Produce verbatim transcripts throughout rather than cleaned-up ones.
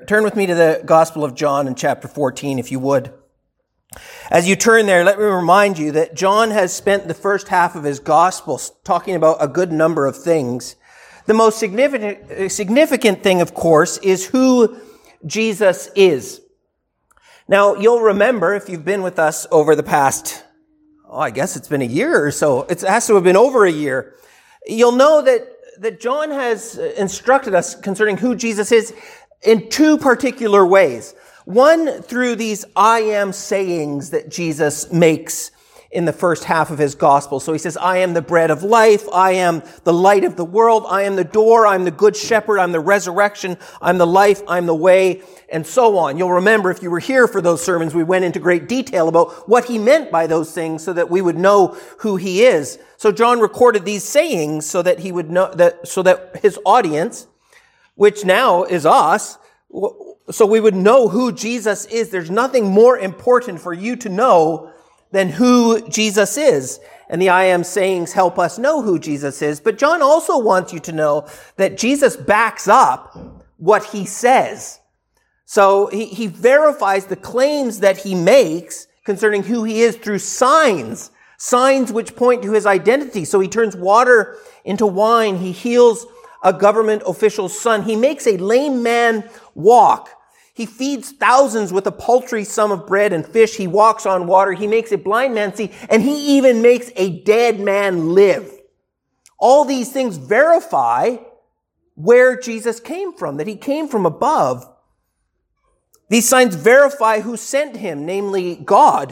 turn with me to the Gospel of John in chapter fourteen, if you would. As you turn there, let me remind you that John has spent the first half of his Gospel talking about a good number of things. The most significant, significant thing, of course, is who Jesus is. Now, you'll remember, if you've been with us over the past, oh, I guess it's been a year or so. It has to have been over a year. You'll know that, that John has instructed us concerning who Jesus is in two particular ways. One, through these I am sayings that Jesus makes in the first half of his gospel. So he says, I am the bread of life. I am the light of the world. I am the door. I'm the good shepherd. I'm the resurrection. I'm the life. I'm the way, and so on. You'll remember if you were here for those sermons, we went into great detail about what he meant by those things so that we would know who he is. So John recorded these sayings so that he would know that, so that his audience, which now is us, so we would know who Jesus is. There's nothing more important for you to know than who Jesus is. And the I am sayings help us know who Jesus is. But John also wants you to know that Jesus backs up what he says. So he, he verifies the claims that he makes concerning who he is through signs, signs which point to his identity. So he turns water into wine. He heals a government official's son. He makes a lame man walk. He feeds thousands with a paltry sum of bread and fish. He walks on water. He makes a blind man see, and he even makes a dead man live. All these things verify where Jesus came from, that he came from above. These signs verify who sent him, namely God.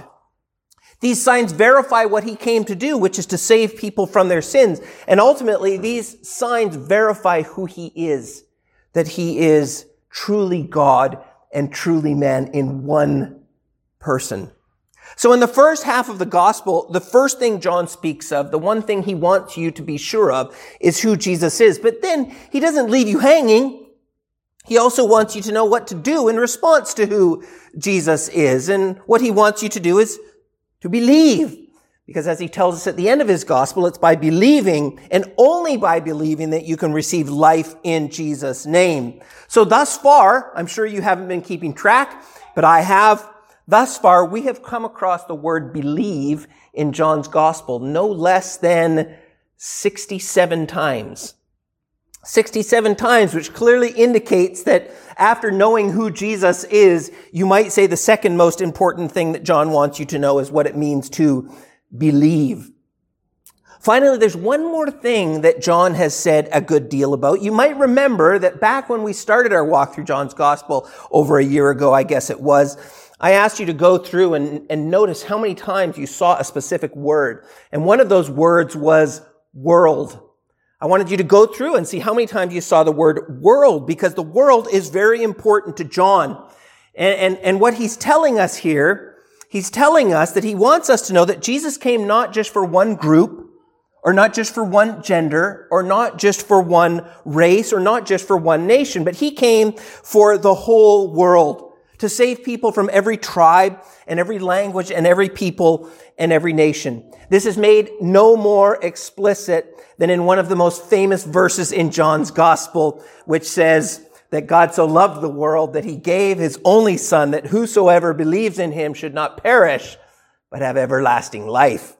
These signs verify what he came to do, which is to save people from their sins. And ultimately, these signs verify who he is, that he is truly God and truly man in one person. So in the first half of the gospel, the first thing John speaks of, the one thing he wants you to be sure of, is who Jesus is. But then he doesn't leave you hanging. He also wants you to know what to do in response to who Jesus is. And what he wants you to do is to believe. Because as he tells us at the end of his gospel, it's by believing and only by believing that you can receive life in Jesus' name. So thus far, I'm sure you haven't been keeping track, but I have. Thus far, we have come across the word believe in John's gospel no less than sixty-seven times. sixty-seven times, which clearly indicates that after knowing who Jesus is, you might say the second most important thing that John wants you to know is what it means to believe. Finally, there's one more thing that John has said a good deal about. You might remember that back when we started our walk through John's gospel over a year ago, I guess it was, I asked you to go through and, and notice how many times you saw a specific word. And one of those words was world. I wanted you to go through and see how many times you saw the word world, because the world is very important to John. And, and, and what he's telling us here, he's telling us that he wants us to know that Jesus came not just for one group, or not just for one gender, or not just for one race, or not just for one nation, but he came for the whole world to save people from every tribe and every language and every people and every nation. This is made no more explicit than in one of the most famous verses in John's gospel, which says that God so loved the world that he gave his only son, that whosoever believes in him should not perish, but have everlasting life.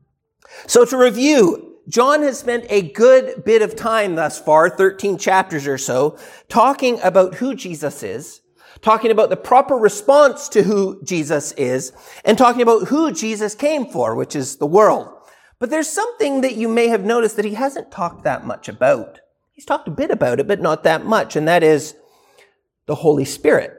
So to review, John has spent a good bit of time thus far, thirteen chapters or so, talking about who Jesus is, talking about the proper response to who Jesus is, and talking about who Jesus came for, which is the world. But there's something that you may have noticed that he hasn't talked that much about. He's talked a bit about it, but not that much, and that is the Holy Spirit.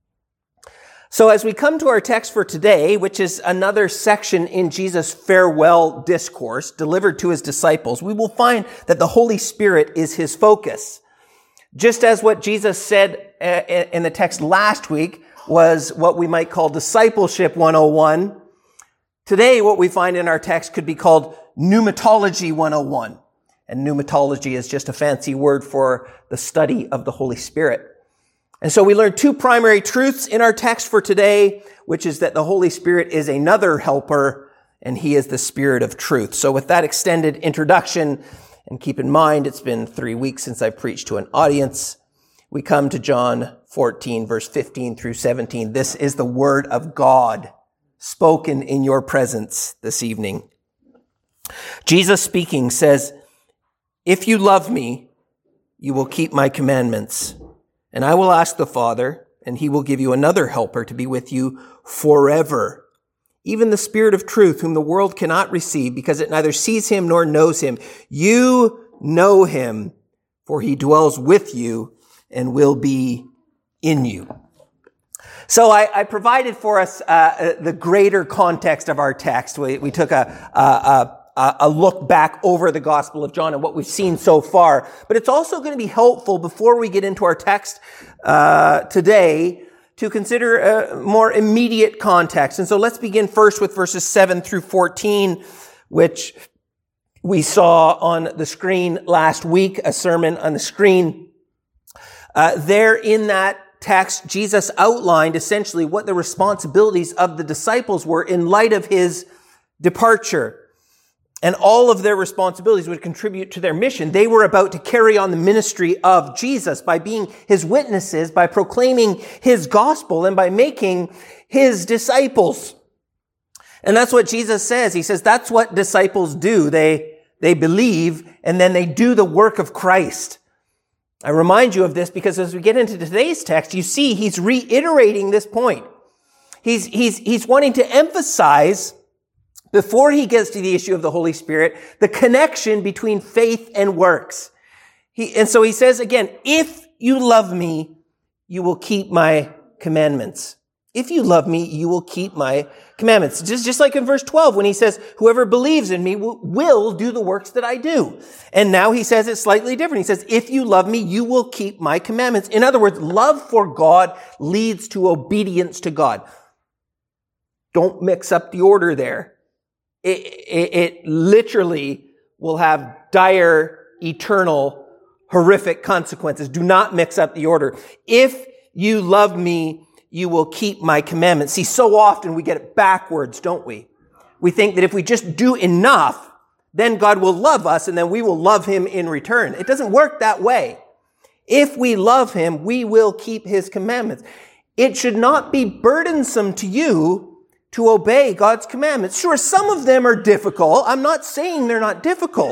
So as we come to our text for today, which is another section in Jesus' farewell discourse delivered to his disciples, we will find that the Holy Spirit is his focus. Just as what Jesus said in the text last week was what we might call discipleship one oh one, today what we find in our text could be called pneumatology one oh one. And pneumatology is just a fancy word for the study of the Holy Spirit. And so we learn two primary truths in our text for today, which is that the Holy Spirit is another helper and he is the Spirit of truth. So with that extended introduction, and keep in mind it's been three weeks since I preached to an audience, we come to John fourteen, verse fifteen through seventeen. This is the word of God spoken in your presence this evening. Jesus speaking says, "If you love me, you will keep my commandments, and I will ask the Father, and he will give you another helper to be with you forever. Even the Spirit of truth, whom the world cannot receive because it neither sees him nor knows him. You know him, for he dwells with you and will be in you." So I, I provided for us uh, the greater context of our text. We, we took a, a, a, a look back over the Gospel of John and what we've seen so far. But it's also going to be helpful before we get into our text uh, today to consider a more immediate context. And so let's begin first with verses seven through fourteen, which we saw on the screen last week, a sermon on the screen. Uh, there in that text, Jesus outlined essentially what the responsibilities of the disciples were in light of his departure. And all of their responsibilities would contribute to their mission. They were about to carry on the ministry of Jesus by being his witnesses, by proclaiming his gospel, and by making his disciples. And that's what Jesus says. He says that's what disciples do. They, they believe, and then they do the work of Christ. I remind you of this because as we get into today's text, you see he's reiterating this point. He's, he's, he's wanting to emphasize, before he gets to the issue of the Holy Spirit, the connection between faith and works. He, and so he says again, if you love me, you will keep my commandments. If you love me, you will keep my commandments. Just, just like in verse twelve, when he says, whoever believes in me will, will do the works that I do. And now he says it slightly different. He says, if you love me, you will keep my commandments. In other words, love for God leads to obedience to God. Don't mix up the order there. It, it, it literally will have dire, eternal, horrific consequences. Do not mix up the order. If you love me, you will keep my commandments. See, so often we get it backwards, don't we? We think that if we just do enough, then God will love us and then we will love him in return. It doesn't work that way. If we love him, we will keep his commandments. It should not be burdensome to you to obey God's commandments. Sure, some of them are difficult. I'm not saying they're not difficult.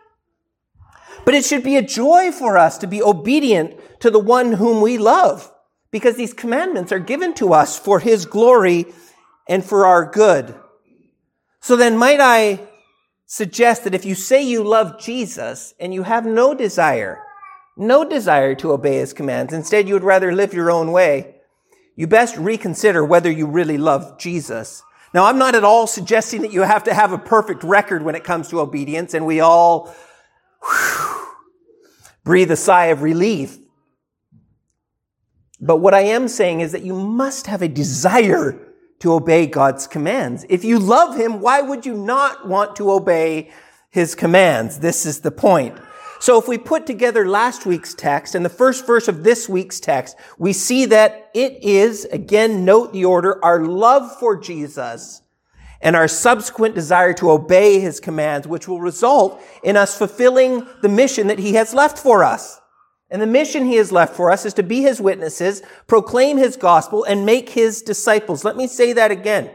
But it should be a joy for us to be obedient to the one whom we love, because these commandments are given to us for his glory and for our good. So then might I suggest that if you say you love Jesus and you have no desire, no desire to obey his commands, instead you would rather live your own way, you best reconsider whether you really love Jesus. Now, I'm not at all suggesting that you have to have a perfect record when it comes to obedience, and we all whew, breathe a sigh of relief. But what I am saying is that you must have a desire to obey God's commands. If you love him, why would you not want to obey his commands? This is the point. So if we put together last week's text and the first verse of this week's text, we see that it is, again, note the order, our love for Jesus and our subsequent desire to obey his commands, which will result in us fulfilling the mission that he has left for us. And the mission he has left for us is to be his witnesses, proclaim his gospel, and make his disciples. Let me say that again.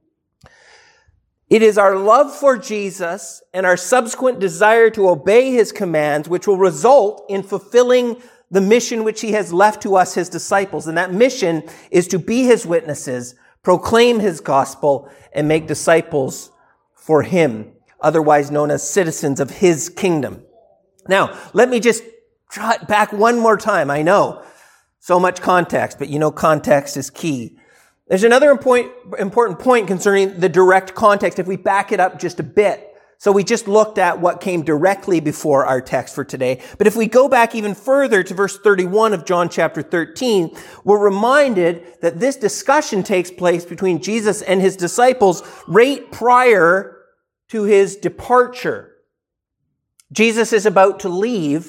It is our love for Jesus and our subsequent desire to obey his commands which will result in fulfilling the mission which he has left to us, his disciples. And that mission is to be his witnesses, proclaim his gospel, and make disciples for him, otherwise known as citizens of his kingdom. Now, let me just trot back one more time. I know, so much context, but you know context is key. There's another important point concerning the direct context if we back it up just a bit. So we just looked at what came directly before our text for today. But if we go back even further to verse thirty-one of John chapter thirteen, we're reminded that this discussion takes place between Jesus and his disciples right prior to his departure. Jesus is about to leave,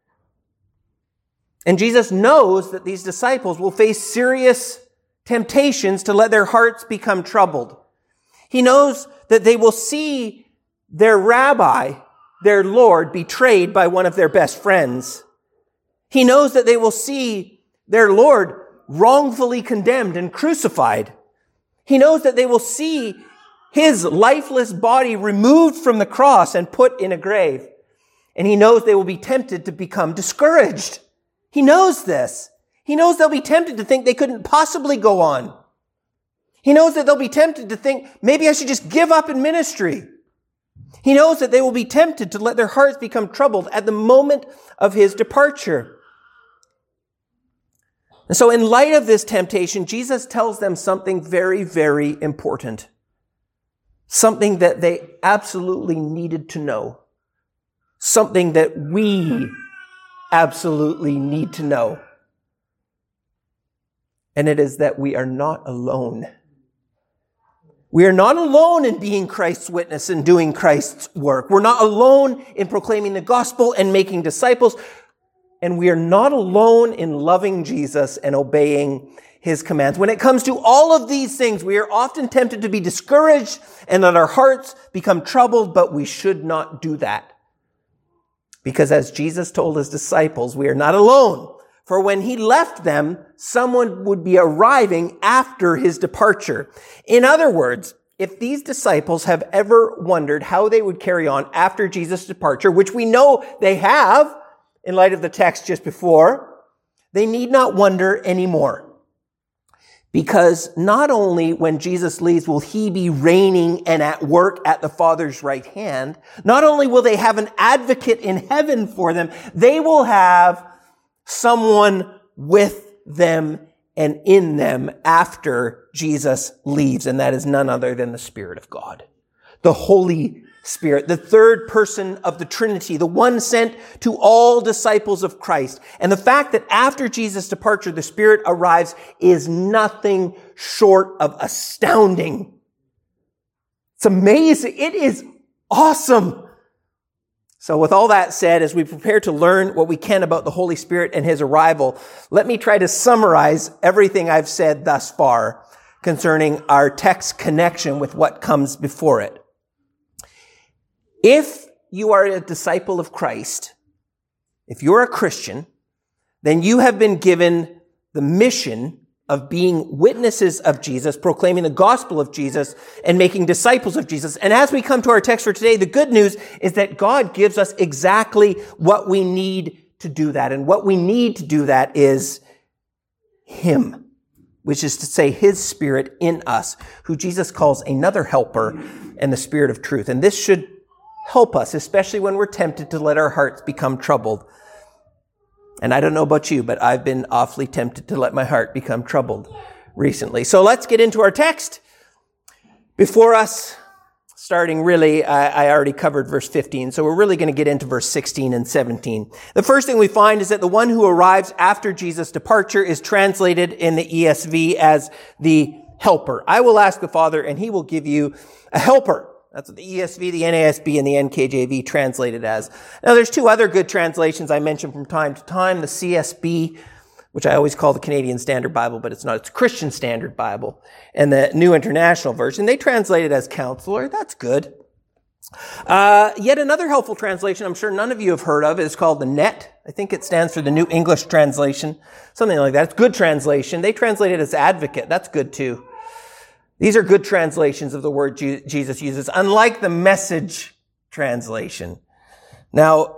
and Jesus knows that these disciples will face serious temptations to let their hearts become troubled. He knows that they will see their rabbi, their Lord, betrayed by one of their best friends. He knows that they will see their Lord wrongfully condemned and crucified. He knows that they will see his lifeless body removed from the cross and put in a grave. And he knows they will be tempted to become discouraged. He knows this. He knows they'll be tempted to think they couldn't possibly go on. He knows that they'll be tempted to think, maybe I should just give up in ministry. He knows that they will be tempted to let their hearts become troubled at the moment of his departure. And so in light of this temptation, Jesus tells them something very, very important. Something that they absolutely needed to know. Something that we absolutely need to know. And it is that we are not alone. We are not alone in being Christ's witness and doing Christ's work. We're not alone in proclaiming the gospel and making disciples. And we are not alone in loving Jesus and obeying his commands. When it comes to all of these things, we are often tempted to be discouraged and let our hearts become troubled, but we should not do that. Because as Jesus told his disciples, we are not alone. For when he left them, someone would be arriving after his departure. In other words, if these disciples have ever wondered how they would carry on after Jesus' departure, which we know they have in light of the text just before, they need not wonder anymore. Because not only when Jesus leaves will he be reigning and at work at the Father's right hand, not only will they have an advocate in heaven for them, they will have someone with them and in them after Jesus leaves. And that is none other than the Spirit of God, the Holy Spirit, the third person of the Trinity, the one sent to all disciples of Christ. And the fact that after Jesus' departure, the Spirit arrives is nothing short of astounding. It's amazing. It is awesome. So with all that said, as we prepare to learn what we can about the Holy Spirit and his arrival, let me try to summarize everything I've said thus far concerning our text connection with what comes before it. If you are a disciple of Christ, if you're a Christian, then you have been given the mission of being witnesses of Jesus, proclaiming the gospel of Jesus, and making disciples of Jesus. And as we come to our text for today, the good news is that God gives us exactly what we need to do that. And what we need to do that is him, which is to say his Spirit in us, who Jesus calls another helper and the Spirit of truth. And this should help us, especially when we're tempted to let our hearts become troubled. And I don't know about you, but I've been awfully tempted to let my heart become troubled recently. So let's get into our text. Before us, starting really, I, I already covered verse fifteen, so we're really going to get into verse sixteen and seventeen. The first thing we find is that the one who arrives after Jesus' departure is translated in the E S V as the helper. I will ask the Father, and he will give you a helper. That's what the E S V, the N A S B, and the N K J V translate it as. Now, there's two other good translations I mention from time to time. The C S B, which I always call the Canadian Standard Bible, but it's not. It's Christian Standard Bible. And the New International Version, they translate it as counselor. That's good. Uh, yet another helpful translation I'm sure none of you have heard of is called the N E T. I think it stands for the New English Translation. Something like that. It's good translation. They translate it as advocate. That's good too. These are good translations of the word Jesus uses, unlike the Message translation. Now,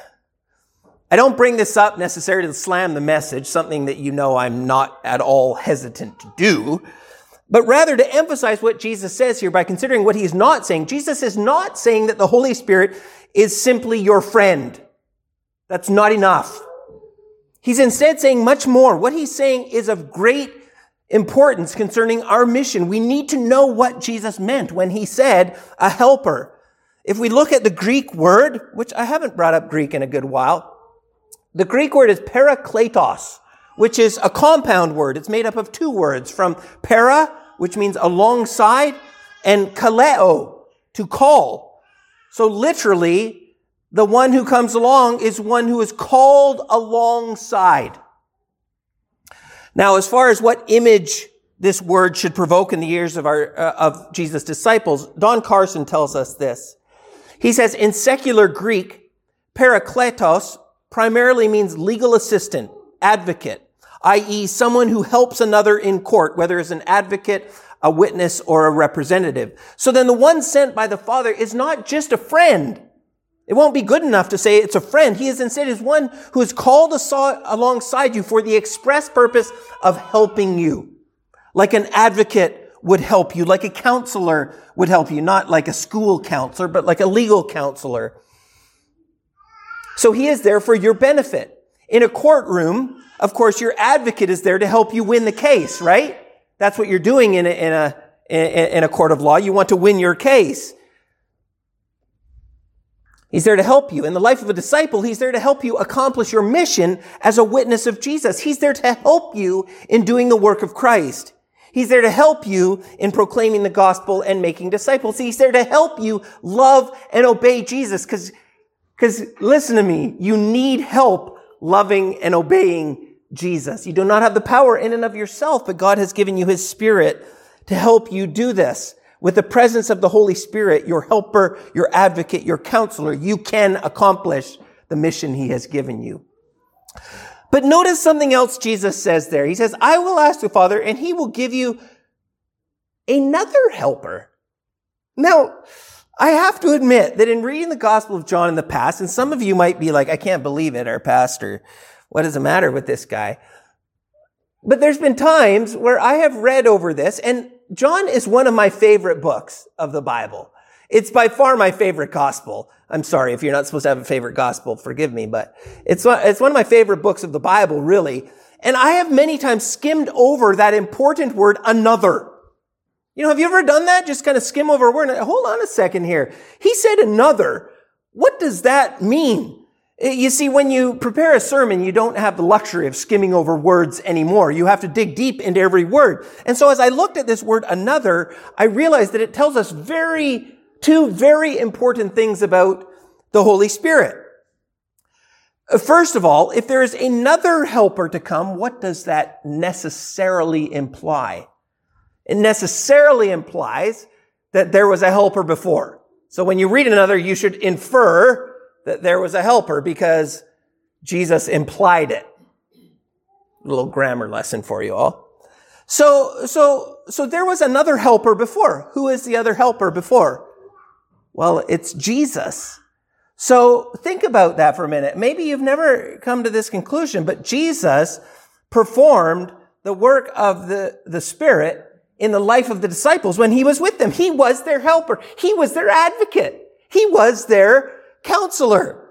I don't bring this up necessarily to slam the Message, something that you know I'm not at all hesitant to do, but rather to emphasize what Jesus says here by considering what he's not saying. Jesus is not saying that the Holy Spirit is simply your friend. That's not enough. He's instead saying much more. What he's saying is of great importance concerning our mission. We need to know what Jesus meant when he said a helper. If we look at the Greek word, which I haven't brought up Greek in a good while, the Greek word is parakletos, which is a compound word. It's made up of two words, from para, which means alongside, and kaleo, to call. So literally, the one who comes along is one who is called alongside. Now, as far as what image this word should provoke in the ears of our uh, of Jesus' disciples, Don Carson tells us this. He says, in secular Greek, parakletos primarily means legal assistant, advocate, that is someone who helps another in court, whether it's an advocate, a witness, or a representative. So then the one sent by the Father is not just a friend. It won't be good enough to say it's a friend. He is instead is one who is called alongside you for the express purpose of helping you. Like an advocate would help you, like a counselor would help you, not like a school counselor, but like a legal counselor. So he is there for your benefit. In a courtroom, of course, your advocate is there to help you win the case, right? That's what you're doing in a, in a, in a court of law. You want to win your case. He's there to help you. In the life of a disciple, he's there to help you accomplish your mission as a witness of Jesus. He's there to help you in doing the work of Christ. He's there to help you in proclaiming the gospel and making disciples. He's there to help you love and obey Jesus. Because, because listen to me, you need help loving and obeying Jesus. You do not have the power in and of yourself, but God has given you his Spirit to help you do this. With the presence of the Holy Spirit, your helper, your advocate, your counselor, you can accomplish the mission he has given you. But notice something else Jesus says there. He says, I will ask the Father, and he will give you another helper. Now, I have to admit that in reading the Gospel of John in the past, and some of you might be like, I can't believe it, our pastor. What is the matter with this guy? But there's been times where I have read over this, and John is one of my favorite books of the Bible. It's by far my favorite gospel. I'm sorry if you're not supposed to have a favorite gospel, forgive me, but it's one, it's one of my favorite books of the Bible, really. And I have many times skimmed over that important word, another. You know, have you ever done that? Just kind of skim over a word. Hold on a second here. He said another. What does that mean? You see, when you prepare a sermon, you don't have the luxury of skimming over words anymore. You have to dig deep into every word. And so as I looked at this word, another, I realized that it tells us very, two very important things about the Holy Spirit. First of all, if there is another helper to come, what does that necessarily imply? It necessarily implies that there was a helper before. So when you read another, you should infer that there was a helper because Jesus implied it. A little grammar lesson for you all. So, so, so there was another helper before. Who is the other helper before? Well, it's Jesus. So think about that for a minute. Maybe you've never come to this conclusion, but Jesus performed the work of the, the Spirit in the life of the disciples when he was with them. He was their helper. He was their advocate. He was their counselor.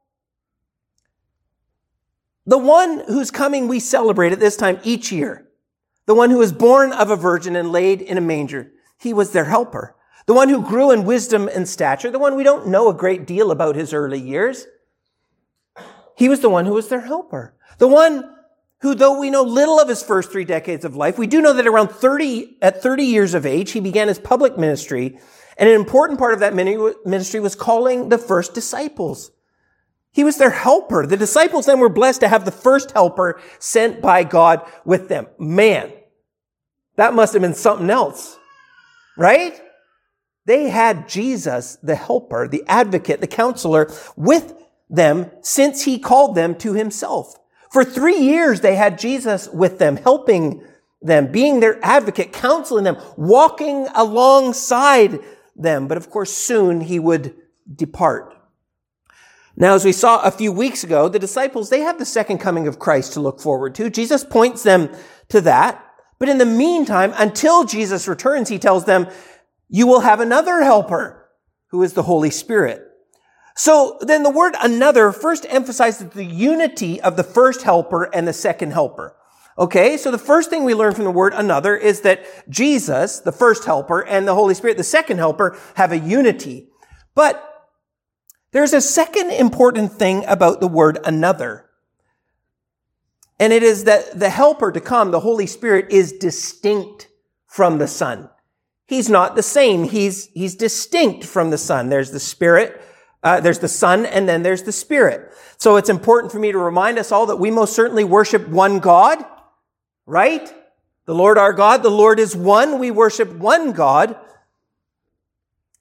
The one whose coming we celebrate at this time each year. The one who was born of a virgin and laid in a manger. He was their helper. The one who grew in wisdom and stature. The one we don't know a great deal about his early years. He was the one who was their helper. The one who, though we know little of his first three decades of life, we do know that around thirty, at thirty years of age, he began his public ministry. And an important part of that ministry was calling the first disciples. He was their helper. The disciples then were blessed to have the first helper sent by God with them. Man, that must have been something else, right? They had Jesus, the helper, the advocate, the counselor, with them since he called them to himself. For three years, they had Jesus with them, helping them, being their advocate, counseling them, walking alongside them. But of course, soon he would depart. Now, as we saw a few weeks ago, the disciples, they have the second coming of Christ to look forward to. Jesus points them to that. But in the meantime, until Jesus returns, he tells them, you will have another helper who is the Holy Spirit. So then the word another first emphasizes the unity of the first helper and the second helper. Okay, so the first thing we learn from the word another is that Jesus, the first helper, and the Holy Spirit, the second helper, have a unity. But there's a second important thing about the word another. And it is that the helper to come, the Holy Spirit, is distinct from the Son. He's not the same. He's, he's distinct from the Son. There's the Spirit, uh, there's the Son, and then there's the Spirit. So it's important for me to remind us all that we most certainly worship one God. Right? The Lord our God, the Lord is one. We worship one God.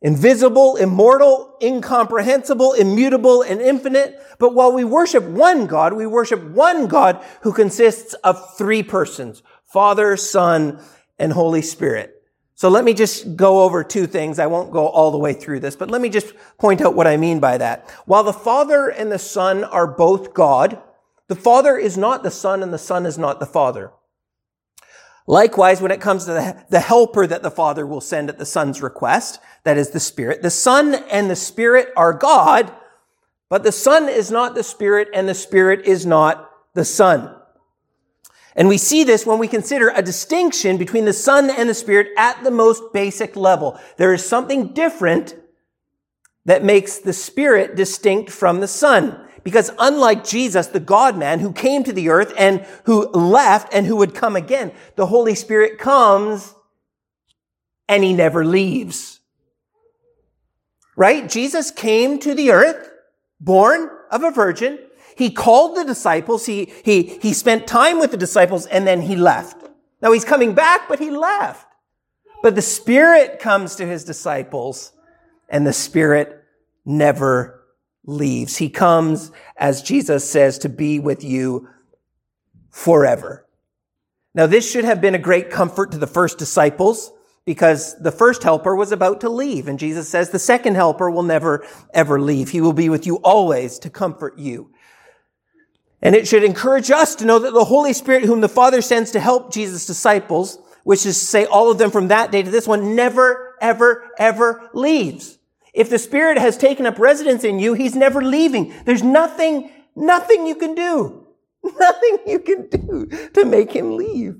invisible, immortal, incomprehensible, immutable, and infinite. But while we worship one God, we worship one God who consists of three persons, Father, Son, and Holy Spirit. So let me just go over two things. I won't go all the way through this, but let me just point out what I mean by that. While the Father and the Son are both God, the Father is not the Son and the Son is not the Father. Likewise, when it comes to the, the helper that the Father will send at the Son's request, that is the Spirit, the Son and the Spirit are God, but the Son is not the Spirit and the Spirit is not the Son. And we see this when we consider a distinction between the Son and the Spirit at the most basic level. There is something different that makes the Spirit distinct from the Son. Because unlike Jesus, the God-man who came to the earth and who left and who would come again, the Holy Spirit comes and he never leaves. Right? Jesus came to the earth, born of a virgin. He called the disciples. He, he, he spent time with the disciples and then he left. Now he's coming back, but he left. But the Spirit comes to his disciples and the Spirit never leaves. He comes, as Jesus says, to be with you forever. Now this should have been a great comfort to the first disciples because the first helper was about to leave. And Jesus says the second helper will never, ever leave. He will be with you always to comfort you. And it should encourage us to know that the Holy Spirit, whom the Father sends to help Jesus' disciples, which is to say all of them from that day to this one, never, ever, ever leaves. If the Spirit has taken up residence in you, he's never leaving. There's nothing, nothing you can do. Nothing you can do to make him leave.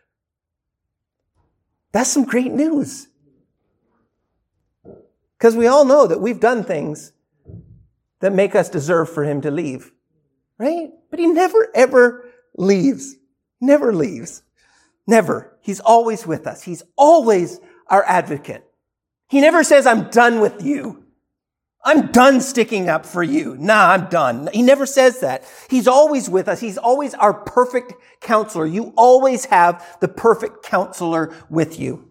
That's some great news. Because we all know that we've done things that make us deserve for him to leave. Right? But he never, ever leaves. Never leaves. Never. He's always with us. He's always our advocate. He never says, I'm done with you. I'm done sticking up for you. Nah, I'm done. He never says that. He's always with us. He's always our perfect counselor. You always have the perfect counselor with you.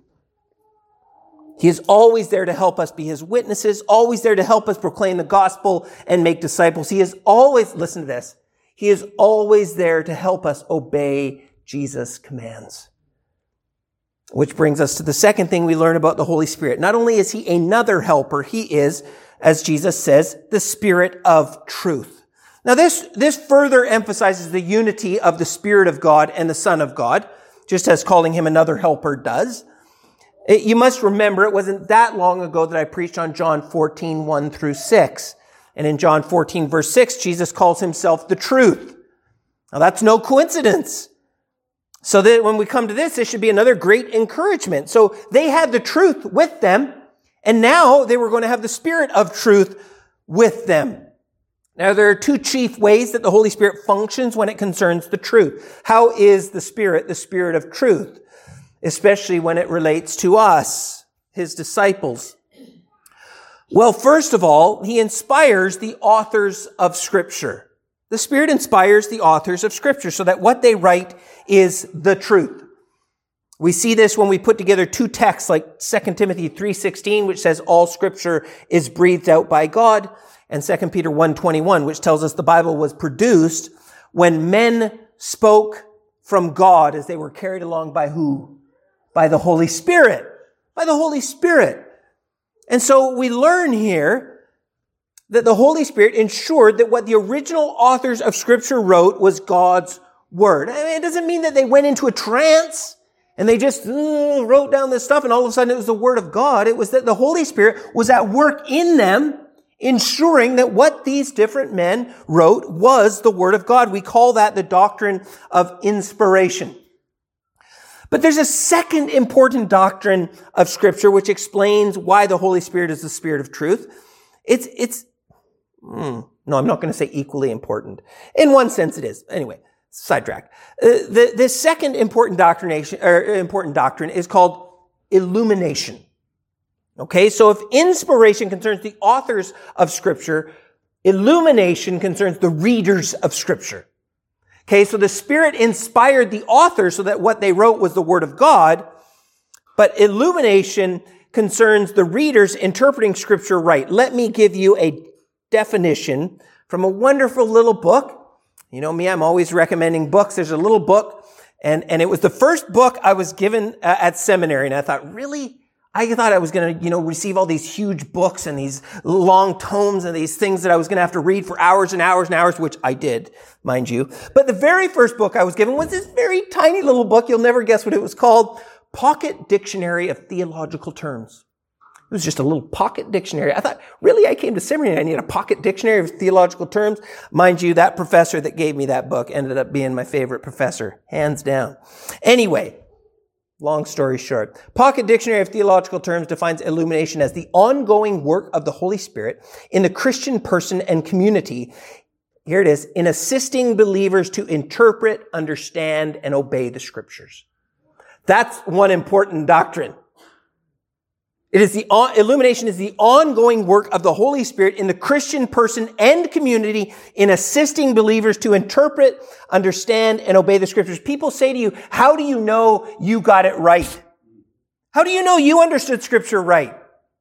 He is always there to help us be his witnesses, always there to help us proclaim the gospel and make disciples. He is always, listen to this, he is always there to help us obey Jesus' commands. Which brings us to the second thing we learn about the Holy Spirit. Not only is he another helper, he is, as Jesus says, the Spirit of truth. Now this, this further emphasizes the unity of the Spirit of God and the Son of God, just as calling him another helper does. It, you must remember it wasn't that long ago that I preached on John fourteen, one through six. And in John fourteen, verse six, Jesus calls himself the truth. Now that's no coincidence. So that when we come to this, this should be another great encouragement. So they had the truth with them, and now they were going to have the Spirit of truth with them. Now there are two chief ways that the Holy Spirit functions when it concerns the truth. How is the Spirit the Spirit of truth? Especially when it relates to us, his disciples. Well, first of all, he inspires the authors of Scripture. The Spirit inspires the authors of Scripture so that what they write is the truth. We see this when we put together two texts like Second Timothy three sixteen, which says all Scripture is breathed out by God, and Second Peter one twenty-one, which tells us the Bible was produced when men spoke from God as they were carried along by who? By the Holy Spirit. By the Holy Spirit. And so we learn here that the Holy Spirit ensured that what the original authors of Scripture wrote was God's Word. I mean, it doesn't mean that they went into a trance and they just uh, wrote down this stuff and all of a sudden it was the Word of God. It was that the Holy Spirit was at work in them, ensuring that what these different men wrote was the Word of God. We call that the doctrine of inspiration. But there's a second important doctrine of Scripture which explains why the Holy Spirit is the Spirit of truth. It's, it's, mm, no, I'm not going to say equally important. In one sense it is. Anyway, sidetrack. Uh, the, the second important doctrination, or important doctrine is called illumination. Okay, so if inspiration concerns the authors of Scripture, illumination concerns the readers of Scripture. Okay, so the Spirit inspired the authors so that what they wrote was the Word of God, but illumination concerns the readers interpreting Scripture right. Let me give you a definition from a wonderful little book. You know me, I'm always recommending books. There's a little book, and, and it was the first book I was given uh, at seminary, and I thought, really? I thought I was going to, you know, receive all these huge books and these long tomes and these things that I was going to have to read for hours and hours and hours, which I did, mind you. But the very first book I was given was this very tiny little book. You'll never guess what it was called. Pocket Dictionary of Theological Terms. It was just a little pocket dictionary. I thought, really, I came to seminary and I need a pocket dictionary of theological terms? Mind you, that professor that gave me that book ended up being my favorite professor, hands down. Anyway, long story short, Pocket Dictionary of Theological Terms defines illumination as the ongoing work of the Holy Spirit in the Christian person and community. Here it is, in assisting believers to interpret, understand, and obey the Scriptures. That's one important doctrine. It is the illumination is the ongoing work of the Holy Spirit in the Christian person and community in assisting believers to interpret, understand, and obey the Scriptures. People say to you, how do you know you got it right? How do you know you understood Scripture right?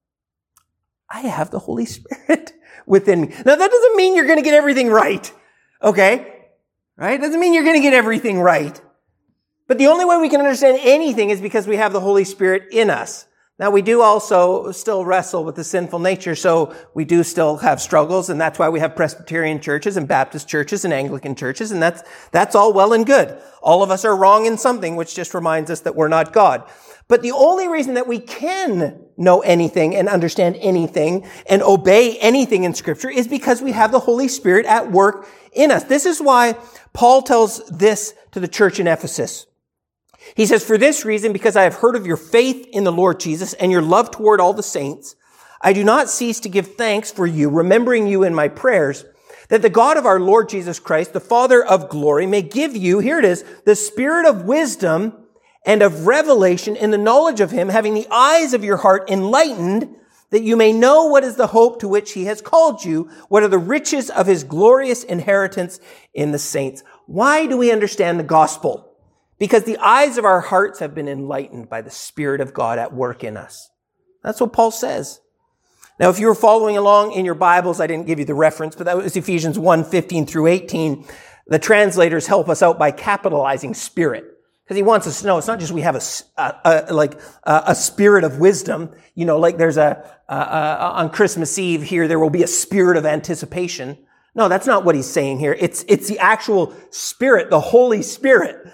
I have the Holy Spirit within me. Now, that doesn't mean you're going to get everything right. Okay? Right? It doesn't mean you're going to get everything right. But the only way we can understand anything is because we have the Holy Spirit in us. Now, we do also still wrestle with the sinful nature, so we do still have struggles, and that's why we have Presbyterian churches and Baptist churches and Anglican churches, and that's that's all well and good. All of us are wrong in something, which just reminds us that we're not God. But the only reason that we can know anything and understand anything and obey anything in Scripture is because we have the Holy Spirit at work in us. This is why Paul tells this to the church in Ephesus. He says, for this reason, because I have heard of your faith in the Lord Jesus and your love toward all the saints, I do not cease to give thanks for you, remembering you in my prayers, that the God of our Lord Jesus Christ, the Father of glory, may give you, here it is, the spirit of wisdom and of revelation in the knowledge of him, having the eyes of your heart enlightened, that you may know what is the hope to which he has called you, what are the riches of his glorious inheritance in the saints. Why do we understand the gospel? Because the eyes of our hearts have been enlightened by the Spirit of God at work in us. That's what Paul says. Now, if you were following along in your Bibles, I didn't give you the reference, but that was Ephesians one, fifteen through eighteen. The translators help us out by capitalizing spirit. Because he wants us to know it's not just we have a, a, a like a, a spirit of wisdom. You know, like there's a, a, a, on Christmas Eve here, there will be a spirit of anticipation. No, that's not what he's saying here. It's, it's the actual Spirit, the Holy Spirit.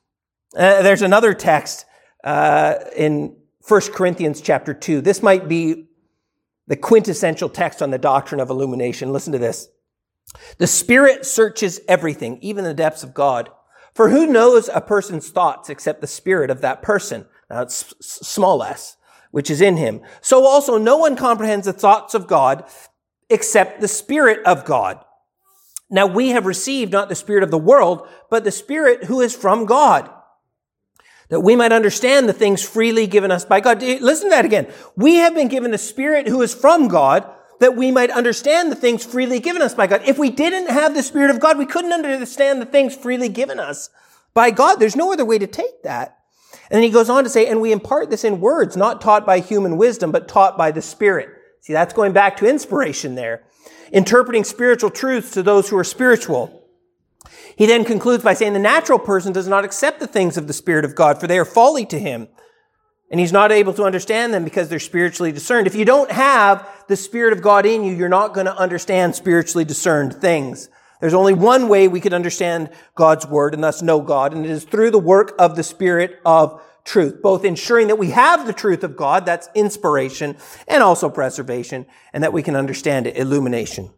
Uh, there's another text uh, in First Corinthians chapter two. This might be the quintessential text on the doctrine of illumination. Listen to this. The Spirit searches everything, even the depths of God. For who knows a person's thoughts except the spirit of that person? Now it's small s, which is in him. So also no one comprehends the thoughts of God except the Spirit of God. Now we have received not the spirit of the world, but the Spirit who is from God, that we might understand the things freely given us by God. Listen to that again. We have been given the Spirit who is from God, that we might understand the things freely given us by God. If we didn't have the Spirit of God, we couldn't understand the things freely given us by God. There's no other way to take that. And then he goes on to say, and we impart this in words, not taught by human wisdom, but taught by the Spirit. See, that's going back to inspiration there. Interpreting spiritual truths to those who are spiritual. He then concludes by saying the natural person does not accept the things of the Spirit of God, for they are folly to him. And he's not able to understand them because they're spiritually discerned. If you don't have the Spirit of God in you, you're not going to understand spiritually discerned things. There's only one way we could understand God's Word and thus know God, and it is through the work of the Spirit of truth, both ensuring that we have the truth of God, that's inspiration, and also preservation, and that we can understand it, illumination.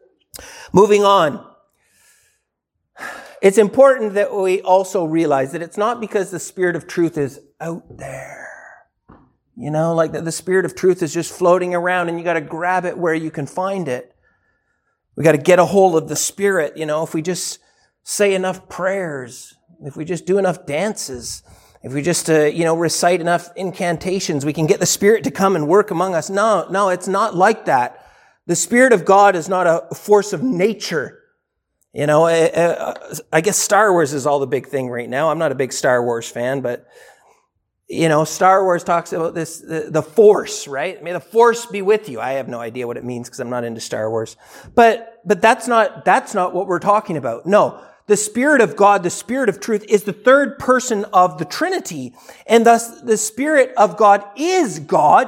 Moving on. It's important that we also realize that it's not because the Spirit of truth is out there. You know, like the Spirit of truth is just floating around and you got to grab it where you can find it. We got to get a hold of the Spirit. You know, if we just say enough prayers, if we just do enough dances, if we just, uh, you know, recite enough incantations, we can get the Spirit to come and work among us. No, no, it's not like that. The Spirit of God is not a force of nature. You know, I guess Star Wars is all the big thing right now. I'm not a big Star Wars fan, but You know, Star Wars talks about this, the, the Force, right? May the Force be with you. I have no idea what it means because I'm not into Star Wars. But, but that's not, that's not what we're talking about. No. The Spirit of God, the Spirit of truth, is the third person of the Trinity. And thus, the Spirit of God is God.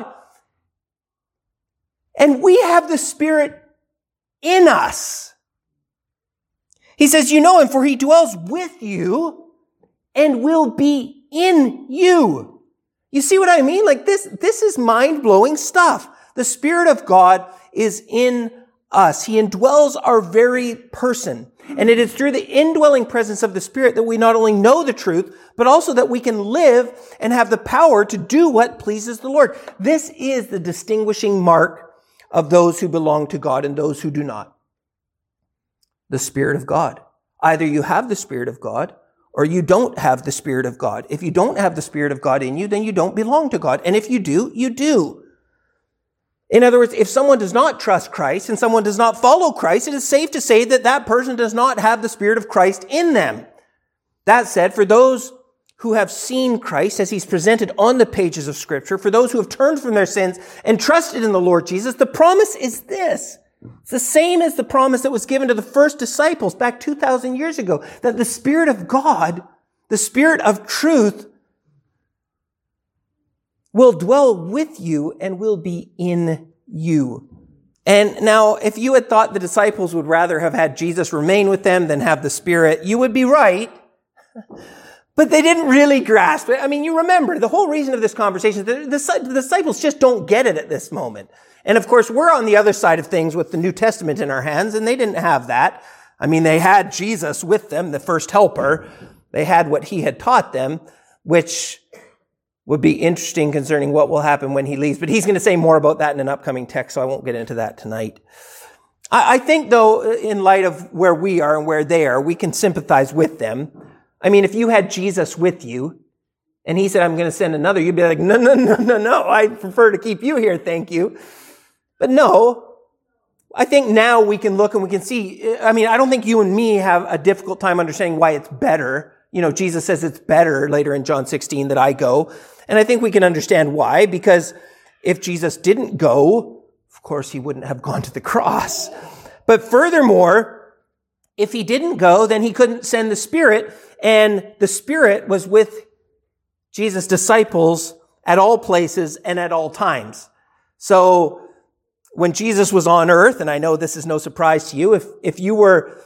And we have the Spirit in us. He says, you know him, for he dwells with you and will be in you. You see what I mean? Like this, this is mind-blowing stuff. The Spirit of God is in us. He indwells our very person. And it is through the indwelling presence of the Spirit that we not only know the truth, but also that we can live and have the power to do what pleases the Lord. This is the distinguishing mark of those who belong to God and those who do not. The Spirit of God. Either you have the Spirit of God or you don't have the Spirit of God. If you don't have the Spirit of God in you, then you don't belong to God. And if you do, you do. In other words, if someone does not trust Christ and someone does not follow Christ, it is safe to say that that person does not have the Spirit of Christ in them. That said, for those who have seen Christ as he's presented on the pages of Scripture, for those who have turned from their sins and trusted in the Lord Jesus, the promise is this. It's the same as the promise that was given to the first disciples back two thousand years ago, that the Spirit of God, the Spirit of truth, will dwell with you and will be in you. And now, if you had thought the disciples would rather have had Jesus remain with them than have the Spirit, you would be right. But they didn't really grasp it. I mean, you remember, the whole reason of this conversation, the, the, the disciples just don't get it at this moment. And of course, we're on the other side of things with the New Testament in our hands, and they didn't have that. I mean, they had Jesus with them, the first helper. They had what he had taught them, which would be interesting concerning what will happen when he leaves. But he's going to say more about that in an upcoming text, so I won't get into that tonight. I, I think, though, in light of where we are and where they are, we can sympathize with them. I mean, if you had Jesus with you, and he said, I'm going to send another, you'd be like, no, no, no, no, no, I prefer to keep you here, thank you. But no, I think now we can look and we can see, I mean, I don't think you and me have a difficult time understanding why it's better. You know, Jesus says it's better later in John sixteen that I go. And I think we can understand why, because if Jesus didn't go, of course, he wouldn't have gone to the cross. But furthermore, if he didn't go, then he couldn't send the Spirit, and the Spirit was with Jesus' disciples at all places and at all times. So when Jesus was on earth, and I know this is no surprise to you, if, if you were,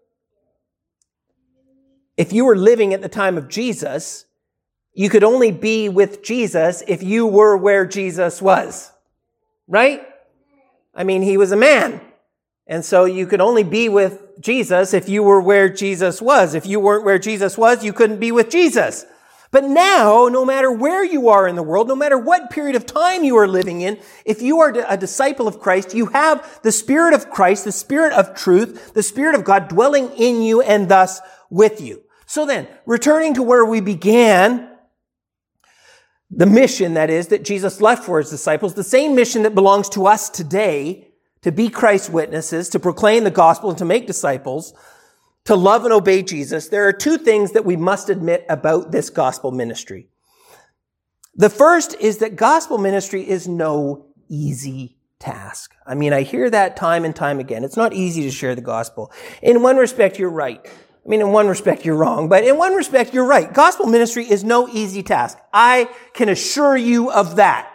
if you were living at the time of Jesus, you could only be with Jesus if you were where Jesus was, right? I mean, he was a man. And so you could only be with Jesus if you were where Jesus was. If you weren't where Jesus was, you couldn't be with Jesus. But now, no matter where you are in the world, no matter what period of time you are living in, if you are a disciple of Christ, you have the Spirit of Christ, the Spirit of truth, the Spirit of God dwelling in you and thus with you. So then, returning to where we began, the mission, that is, that Jesus left for his disciples, the same mission that belongs to us today, to be Christ's witnesses, to proclaim the gospel and to make disciples, to love and obey Jesus, there are two things that we must admit about this gospel ministry. The first is that gospel ministry is no easy task. I mean, I hear that time and time again. It's not easy to share the gospel. In one respect, you're right. I mean, in one respect, you're wrong, but in one respect, you're right. Gospel ministry is no easy task. I can assure you of that.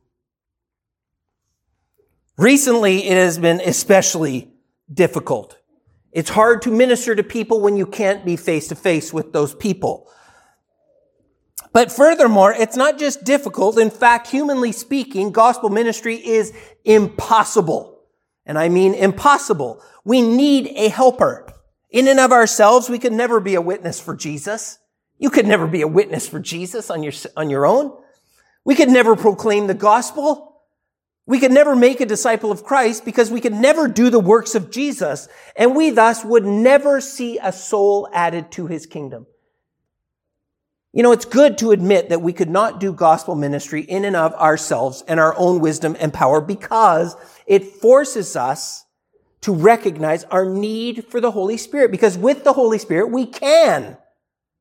Recently, it has been especially difficult. It's hard to minister to people when you can't be face to face with those people. But furthermore, it's not just difficult. In fact, humanly speaking, gospel ministry is impossible. And I mean impossible. We need a helper. In and of ourselves, we could never be a witness for Jesus. You could never be a witness for Jesus on your, on your own. We could never proclaim the gospel. We could never make a disciple of Christ because we could never do the works of Jesus, and we thus would never see a soul added to his kingdom. You know, it's good to admit that we could not do gospel ministry in and of ourselves and our own wisdom and power because it forces us to recognize our need for the Holy Spirit, because with the Holy Spirit, we can.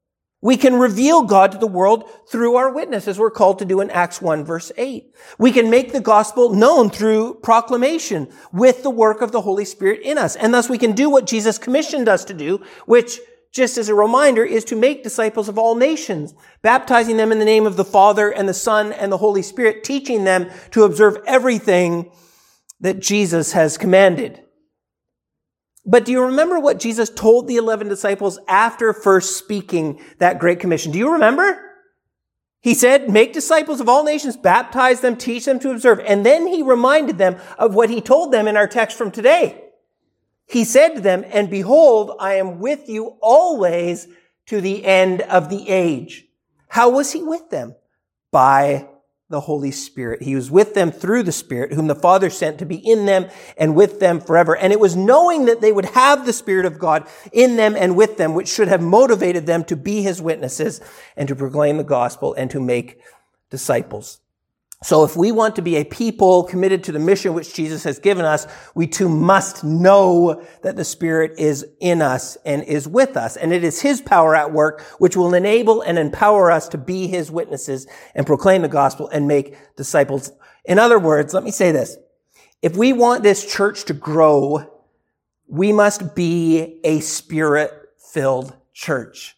We can reveal God to the world through our witness, as we're called to do in Acts one, verse eight. We can make the gospel known through proclamation with the work of the Holy Spirit in us. And thus we can do what Jesus commissioned us to do, which, just as a reminder, is to make disciples of all nations, baptizing them in the name of the Father and the Son and the Holy Spirit, teaching them to observe everything that Jesus has commanded. But do you remember what Jesus told the eleven disciples after first speaking that Great Commission? Do you remember? He said, make disciples of all nations, baptize them, teach them to observe. And then he reminded them of what he told them in our text from today. He said to them, and behold, I am with you always to the end of the age. How was he with them? By the Holy Spirit. He was with them through the Spirit, whom the Father sent to be in them and with them forever. And it was knowing that they would have the Spirit of God in them and with them, which should have motivated them to be his witnesses and to proclaim the gospel and to make disciples. So if we want to be a people committed to the mission which Jesus has given us, we too must know that the Spirit is in us and is with us. And it is his power at work which will enable and empower us to be his witnesses and proclaim the gospel and make disciples. In other words, let me say this. If we want this church to grow, we must be a Spirit-filled church.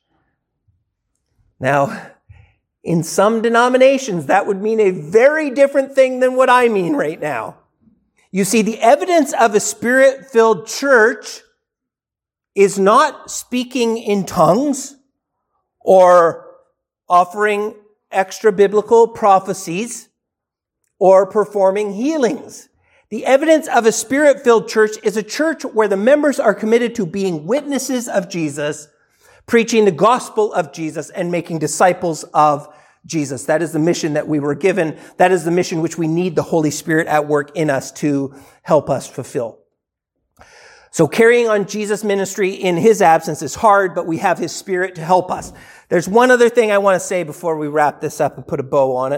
Now, in some denominations, that would mean a very different thing than what I mean right now. You see, the evidence of a Spirit-filled church is not speaking in tongues or offering extra biblical prophecies or performing healings. The evidence of a Spirit-filled church is a church where the members are committed to being witnesses of Jesus, preaching the gospel of Jesus, and making disciples of Jesus. That is the mission that we were given. That is the mission which we need the Holy Spirit at work in us to help us fulfill. So carrying on Jesus' ministry in his absence is hard, but we have his Spirit to help us. There's one other thing I want to say before we wrap this up and put a bow on it.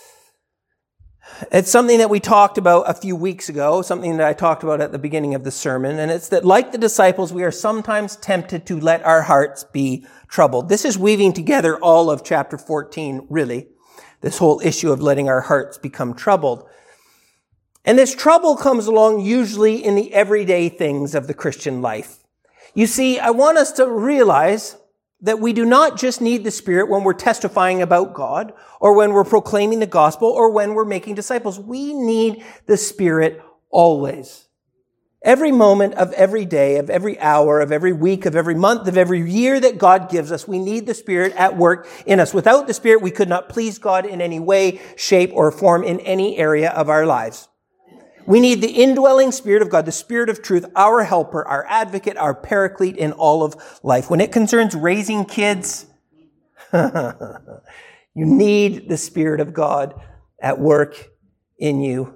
It's something that we talked about a few weeks ago, something that I talked about at the beginning of the sermon, and it's that like the disciples, we are sometimes tempted to let our hearts be troubled. This is weaving together all of chapter fourteen, really, this whole issue of letting our hearts become troubled. And this trouble comes along usually in the everyday things of the Christian life. You see, I want us to realize that we do not just need the Spirit when we're testifying about God or when we're proclaiming the gospel or when we're making disciples. We need the Spirit always. Every moment of every day, of every hour, of every week, of every month, of every year that God gives us, we need the Spirit at work in us. Without the Spirit, we could not please God in any way, shape, or form in any area of our lives. We need the indwelling Spirit of God, the Spirit of truth, our helper, our advocate, our paraclete in all of life. When it concerns raising kids, you need the Spirit of God at work in you.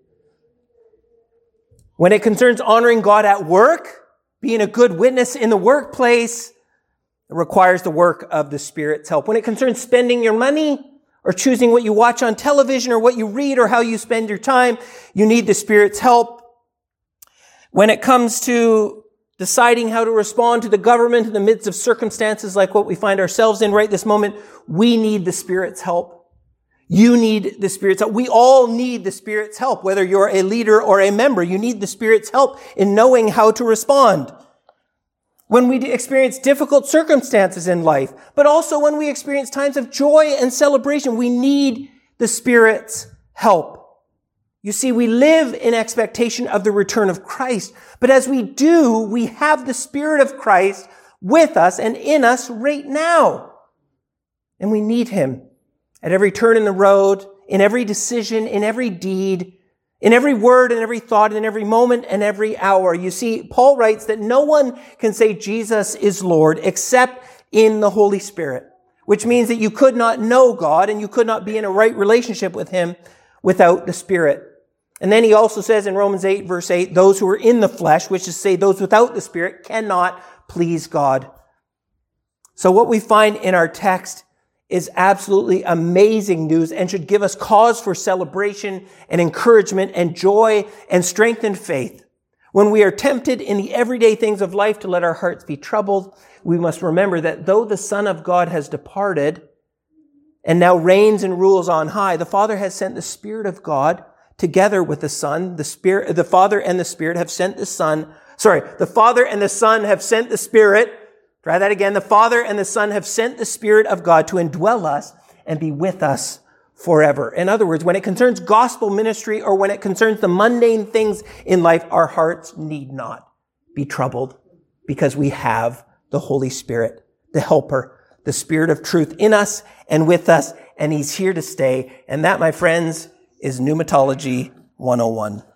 When it concerns honoring God at work, being a good witness in the workplace, it requires the work of the Spirit's help. When it concerns spending your money, or choosing what you watch on television or what you read or how you spend your time, you need the Spirit's help. When it comes to deciding how to respond to the government in the midst of circumstances like what we find ourselves in right this moment, we need the Spirit's help. You need the Spirit's help. We all need the Spirit's help, whether you're a leader or a member. You need the Spirit's help in knowing how to respond. When we experience difficult circumstances in life, but also when we experience times of joy and celebration, we need the Spirit's help. You see, we live in expectation of the return of Christ, but as we do, we have the Spirit of Christ with us and in us right now. And we need him at every turn in the road, in every decision, in every deed, in every word and every thought, in every moment and every hour. You see, Paul writes that no one can say Jesus is Lord except in the Holy Spirit, which means that you could not know God and you could not be in a right relationship with him without the Spirit. And then he also says in Romans eight, verse eight, those who are in the flesh, which is to say those without the Spirit, cannot please God. So what we find in our text is absolutely amazing news and should give us cause for celebration and encouragement and joy and strengthened faith. When we are tempted in the everyday things of life to let our hearts be troubled, we must remember that though the Son of God has departed and now reigns and rules on high, the Father has sent the Spirit of God together with the Son. The Spirit, the Father and the Spirit have sent the Son. Sorry, the Father and the Son have sent the Spirit. Try that again. The Father and the Son have sent the Spirit of God to indwell us and be with us forever. In other words, when it concerns gospel ministry or when it concerns the mundane things in life, our hearts need not be troubled because we have the Holy Spirit, the Helper, the Spirit of truth in us and with us, and He's here to stay. And that, my friends, is Pneumatology one oh one.